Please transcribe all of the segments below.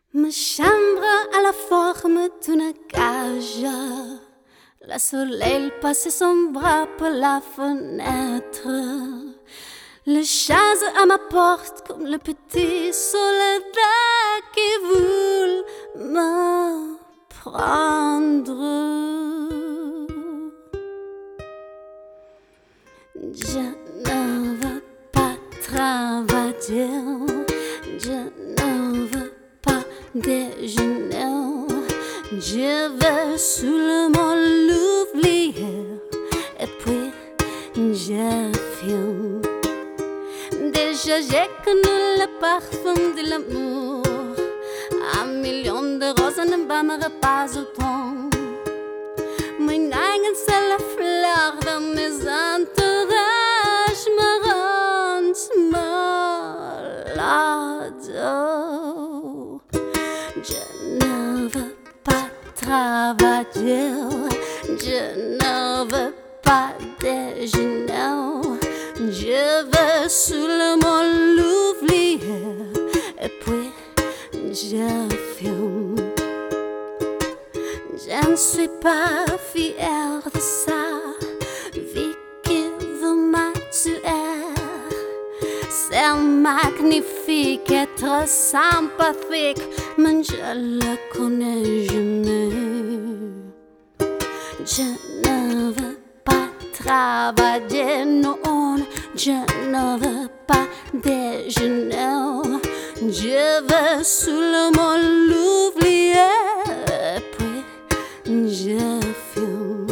Ma chambre a la forme d'une cage. Le soleil passe son bras par la fenêtre. Le chasse à ma porte comme le petit soldat qui voulait me prendre. Je ne veux pas travailler, je ne veux pas déjeuner. Je vais seulement l'oublier et puis je fume. Déjà j'ai connu le parfum de l'amour. Un million de roses ne m'aimerait pas autant. Mon âme c'est la fleur de mes entourages me rend malade. Je ne veux pas travailler, je ne veux pas déjeuner. Je veux seulement l'oublier et puis je fume. Je ne suis pas fière de ça, vie qui veut me tuer. C'est magnifique, être sympathique, mais je le connais jamais. Je ne veux pas travailler, non, je ne veux pas déjeuner. Je veux seulement l'oublier, puis je fume.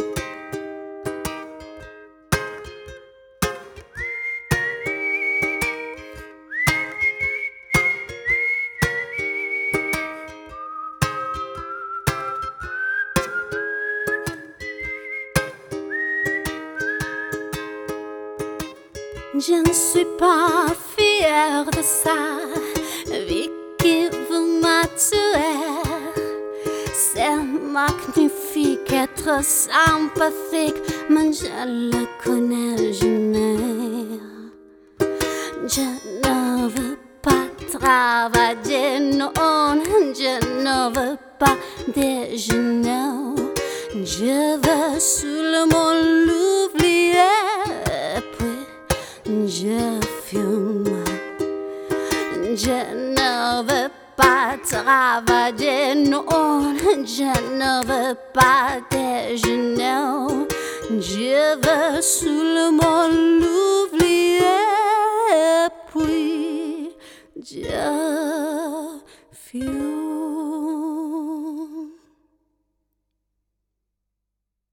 Je ne suis pas fière de ça, vie qui veut me tuer. C'est magnifique, être sympathique, mais je le connais jamais. Je ne veux pas travailler, non, je ne veux pas déjeuner. Je veux seulement l'oublier, puis je fume. Je ne veux pas travailler, non, je ne veux pas déjeuner. Je veux seulement l'oublier, puis je fume.